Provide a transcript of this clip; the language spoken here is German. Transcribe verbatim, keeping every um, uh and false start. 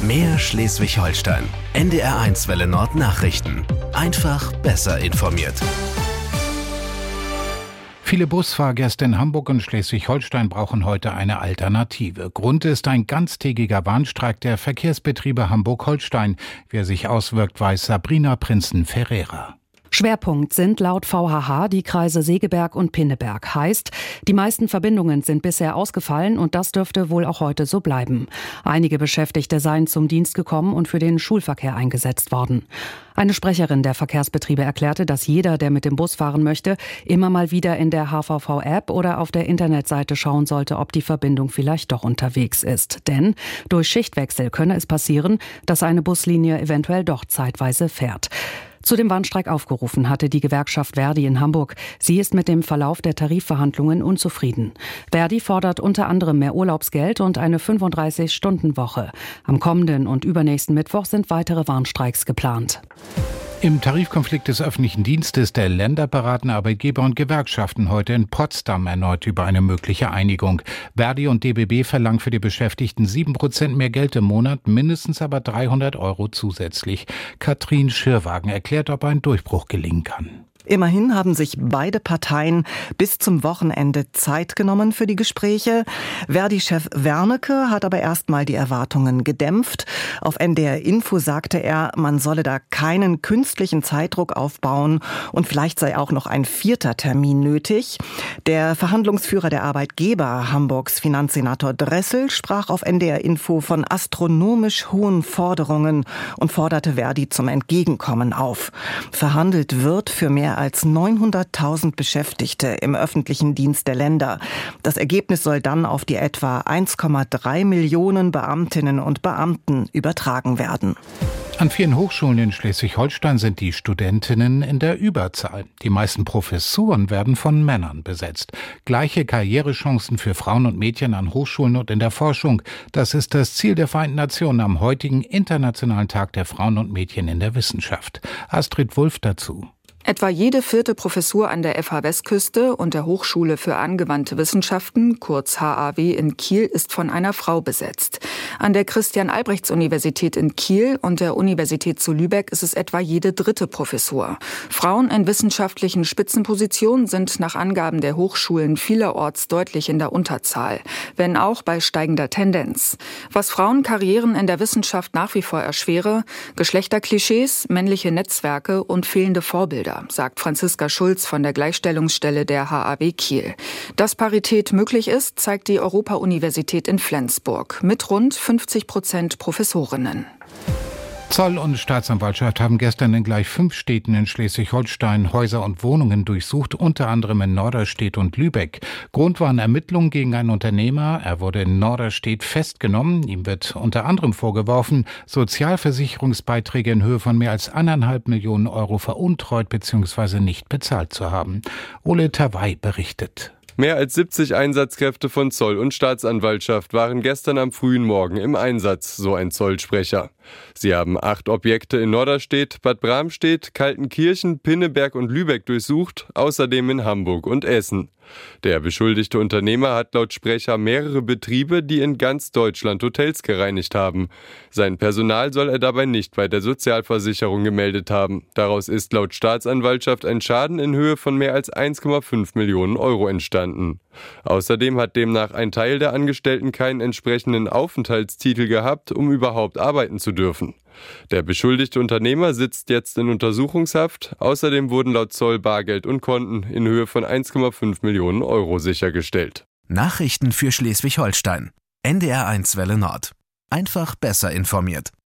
Mehr Schleswig-Holstein. N D R eins Welle Nord Nachrichten. Einfach besser informiert. Viele Busfahrgäste in Hamburg und Schleswig-Holstein brauchen heute eine Alternative. Grund ist ein ganztägiger Warnstreik der Verkehrsbetriebe Hamburg-Holstein. Wie er sich auswirkt, weiß Sabrina Prinzen-Ferreira. Schwerpunkt sind laut V H H die Kreise Segeberg und Pinneberg. Heißt, die meisten Verbindungen sind bisher ausgefallen und das dürfte wohl auch heute so bleiben. Einige Beschäftigte seien zum Dienst gekommen und für den Schulverkehr eingesetzt worden. Eine Sprecherin der Verkehrsbetriebe erklärte, dass jeder, der mit dem Bus fahren möchte, immer mal wieder in der H V V-App oder auf der Internetseite schauen sollte, ob die Verbindung vielleicht doch unterwegs ist. Denn durch Schichtwechsel könne es passieren, dass eine Buslinie eventuell doch zeitweise fährt. Zu dem Warnstreik aufgerufen hatte die Gewerkschaft Verdi in Hamburg. Sie ist mit dem Verlauf der Tarifverhandlungen unzufrieden. Verdi fordert unter anderem mehr Urlaubsgeld und eine fünfunddreißig-Stunden-Woche. Am kommenden und übernächsten Mittwoch sind weitere Warnstreiks geplant. Im Tarifkonflikt des öffentlichen Dienstes der Länder beraten Arbeitgeber und Gewerkschaften heute in Potsdam erneut über eine mögliche Einigung. Verdi und D B B verlangen für die Beschäftigten sieben Prozent mehr Geld im Monat, mindestens aber dreihundert Euro zusätzlich. Katrin Schirwagen erklärt, ob ein Durchbruch gelingen kann. Immerhin haben sich beide Parteien bis zum Wochenende Zeit genommen für die Gespräche. Verdi-Chef Wernicke hat aber erstmal die Erwartungen gedämpft. Auf N D R Info sagte er, man solle da keinen künstlichen Zeitdruck aufbauen und vielleicht sei auch noch ein vierter Termin nötig. Der Verhandlungsführer der Arbeitgeber, Hamburgs Finanzsenator Dressel, sprach auf N D R Info von astronomisch hohen Forderungen und forderte Verdi zum Entgegenkommen auf. Verhandelt wird für mehr als neunhunderttausend Beschäftigte im öffentlichen Dienst der Länder. Das Ergebnis soll dann auf die etwa eins Komma drei Millionen Beamtinnen und Beamten übertragen werden. An vielen Hochschulen in Schleswig-Holstein sind die Studentinnen in der Überzahl. Die meisten Professuren werden von Männern besetzt. Gleiche Karrierechancen für Frauen und Mädchen an Hochschulen und in der Forschung. Das ist das Ziel der Vereinten Nationen am heutigen Internationalen Tag der Frauen und Mädchen in der Wissenschaft. Astrid Wulff dazu. Etwa jede vierte Professur an der F H Westküste und der Hochschule für angewandte Wissenschaften, kurz H A W in Kiel, ist von einer Frau besetzt. An der Christian-Albrechts-Universität in Kiel und der Universität zu Lübeck ist es etwa jede dritte Professur. Frauen in wissenschaftlichen Spitzenpositionen sind nach Angaben der Hochschulen vielerorts deutlich in der Unterzahl, wenn auch bei steigender Tendenz. Was Frauenkarrieren in der Wissenschaft nach wie vor erschwere, Geschlechterklischees, männliche Netzwerke und fehlende Vorbilder, sagt Franziska Schulz von der Gleichstellungsstelle der H A W Kiel. Dass Parität möglich ist, zeigt die Europa-Universität in Flensburg mit rund fünfzig Prozent Professorinnen. Zoll und Staatsanwaltschaft haben gestern in gleich fünf Städten in Schleswig-Holstein Häuser und Wohnungen durchsucht, unter anderem in Norderstedt und Lübeck. Grund waren Ermittlungen gegen einen Unternehmer. Er wurde in Norderstedt festgenommen. Ihm wird unter anderem vorgeworfen, Sozialversicherungsbeiträge in Höhe von mehr als eineinhalb Millionen Euro veruntreut bzw. nicht bezahlt zu haben. Ole Tawai berichtet. Mehr als siebzig Einsatzkräfte von Zoll und Staatsanwaltschaft waren gestern am frühen Morgen im Einsatz, so ein Zollsprecher. Sie haben acht Objekte in Norderstedt, Bad Bramstedt, Kaltenkirchen, Pinneberg und Lübeck durchsucht, außerdem in Hamburg und Essen. Der beschuldigte Unternehmer hat laut Sprecher mehrere Betriebe, die in ganz Deutschland Hotels gereinigt haben. Sein Personal soll er dabei nicht bei der Sozialversicherung gemeldet haben. Daraus ist laut Staatsanwaltschaft ein Schaden in Höhe von mehr als eins Komma fünf Millionen Euro entstanden. Außerdem hat demnach ein Teil der Angestellten keinen entsprechenden Aufenthaltstitel gehabt, um überhaupt arbeiten zu dürfen. Der beschuldigte Unternehmer sitzt jetzt in Untersuchungshaft. Außerdem wurden laut Zoll Bargeld und Konten in Höhe von eins Komma fünf Millionen Euro sichergestellt. Nachrichten für Schleswig-Holstein. N D R eins Welle Nord. Einfach besser informiert.